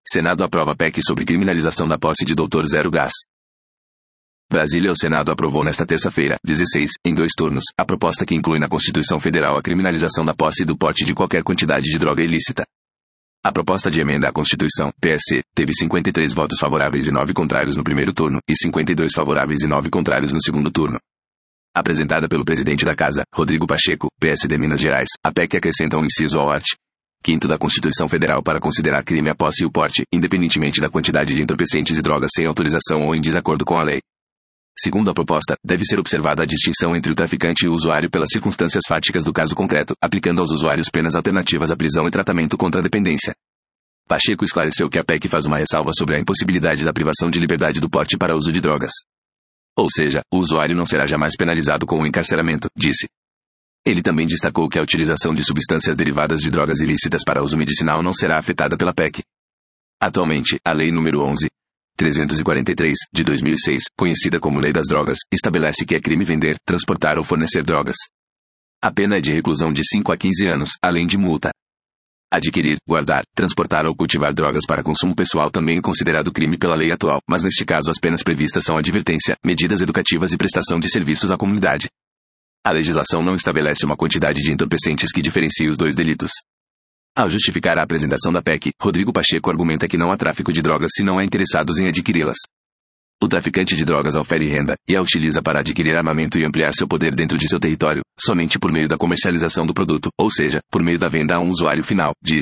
Senado aprova PEC sobre criminalização da posse de Dr. Zero Gás. Brasília. O Senado aprovou nesta terça-feira, 16, em 2 turnos, a proposta que inclui na Constituição Federal a criminalização da posse e do porte de qualquer quantidade de droga ilícita. A proposta de emenda à Constituição, PSC, teve 53 votos favoráveis e 9 contrários no primeiro turno, e 52 favoráveis e 9 contrários no segundo turno. Apresentada pelo presidente da Casa, Rodrigo Pacheco, PSD Minas Gerais, a PEC acrescenta um inciso ao art. 5º da Constituição Federal para considerar crime a posse e o porte, independentemente da quantidade de entorpecentes e drogas sem autorização ou em desacordo com a lei. Segundo a proposta, deve ser observada a distinção entre o traficante e o usuário pelas circunstâncias fáticas do caso concreto, aplicando aos usuários penas alternativas à prisão e tratamento contra a dependência. Pacheco esclareceu que a PEC faz uma ressalva sobre a impossibilidade da privação de liberdade do porte para uso de drogas. Ou seja, o usuário não será jamais penalizado com o encarceramento, disse. Ele também destacou que a utilização de substâncias derivadas de drogas ilícitas para uso medicinal não será afetada pela PEC. Atualmente, a Lei nº 11.343, de 2006, conhecida como Lei das Drogas, estabelece que é crime vender, transportar ou fornecer drogas. A pena é de reclusão de 5 a 15 anos, além de multa. Adquirir, guardar, transportar ou cultivar drogas para consumo pessoal também é considerado crime pela lei atual, mas neste caso as penas previstas são advertência, medidas educativas e prestação de serviços à comunidade. A legislação não estabelece uma quantidade de entorpecentes que diferencie os dois delitos. Ao justificar a apresentação da PEC, Rodrigo Pacheco argumenta que não há tráfico de drogas se não há interessados em adquiri-las. O traficante de drogas ofere renda, e a utiliza para adquirir armamento e ampliar seu poder dentro de seu território, somente por meio da comercialização do produto, ou seja, por meio da venda a um usuário final, diz.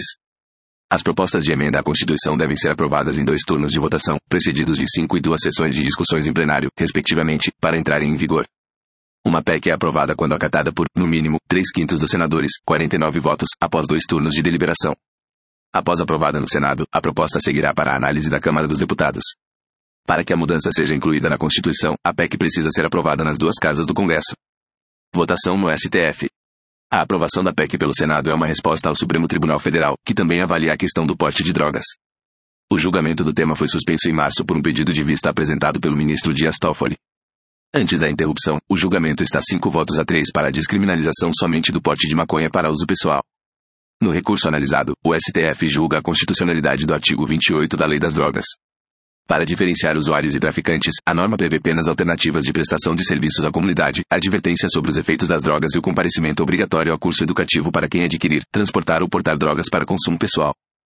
As propostas de emenda à Constituição devem ser aprovadas em 2 turnos de votação, precedidos de 5 e 2 sessões de discussões em plenário, respectivamente, para entrarem em vigor. Uma PEC é aprovada quando acatada por, no mínimo, 3/5 dos senadores, 49 votos, após 2 turnos de deliberação. Após aprovada no Senado, a proposta seguirá para a análise da Câmara dos Deputados. Para que a mudança seja incluída na Constituição, a PEC precisa ser aprovada nas 2 casas do Congresso. Votação no STF. A aprovação da PEC pelo Senado é uma resposta ao Supremo Tribunal Federal, que também avalia a questão do porte de drogas. O julgamento do tema foi suspenso em março por um pedido de vista apresentado pelo ministro Dias Toffoli. Antes da interrupção, o julgamento está 5 votos a 3 para a descriminalização somente do porte de maconha para uso pessoal. No recurso analisado, o STF julga a constitucionalidade do artigo 28 da Lei das Drogas. Para diferenciar usuários e traficantes, a norma prevê penas alternativas de prestação de serviços à comunidade, advertência sobre os efeitos das drogas e o comparecimento obrigatório ao curso educativo para quem adquirir, transportar ou portar drogas para consumo pessoal.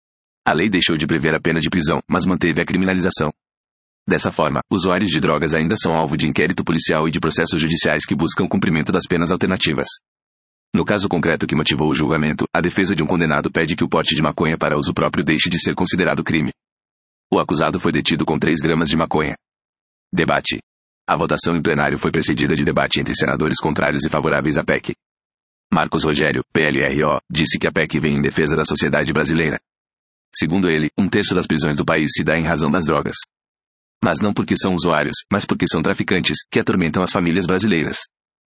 A lei deixou de prever a pena de prisão, mas manteve a criminalização. Dessa forma, usuários de drogas ainda são alvo de inquérito policial e de processos judiciais que buscam o cumprimento das penas alternativas. No caso concreto que motivou o julgamento, a defesa de um condenado pede que o porte de maconha para uso próprio deixe de ser considerado crime. O acusado foi detido com 3 gramas de maconha. Debate. A votação em plenário foi precedida de debate entre senadores contrários e favoráveis à PEC. Marcos Rogério, PLRO, disse que a PEC vem em defesa da sociedade brasileira. Segundo ele, 1/3 das prisões do país se dá em razão das drogas. Mas não porque são usuários, mas porque são traficantes, que atormentam as famílias brasileiras.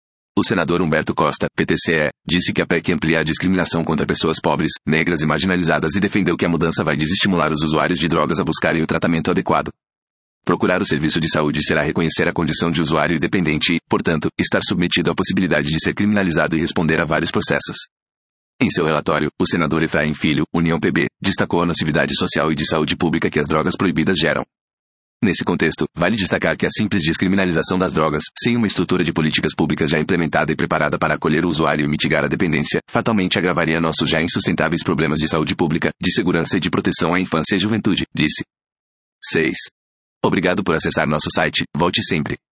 O senador Humberto Costa, PTCE, disse que a PEC amplia a discriminação contra pessoas pobres, negras e marginalizadas e defendeu que a mudança vai desestimular os usuários de drogas a buscarem o tratamento adequado. Procurar o serviço de saúde será reconhecer a condição de usuário e dependente e, portanto, estar submetido à possibilidade de ser criminalizado e responder a vários processos. Em seu relatório, o senador Efraim Filho, União PB, destacou a nocividade social e de saúde pública que as drogas proibidas geram. Nesse contexto, vale destacar que a simples descriminalização das drogas, sem uma estrutura de políticas públicas já implementada e preparada para acolher o usuário e mitigar a dependência, fatalmente agravaria nossos já insustentáveis problemas de saúde pública, de segurança e de proteção à infância e juventude, disse. 6. Obrigado por acessar nosso site, volte sempre.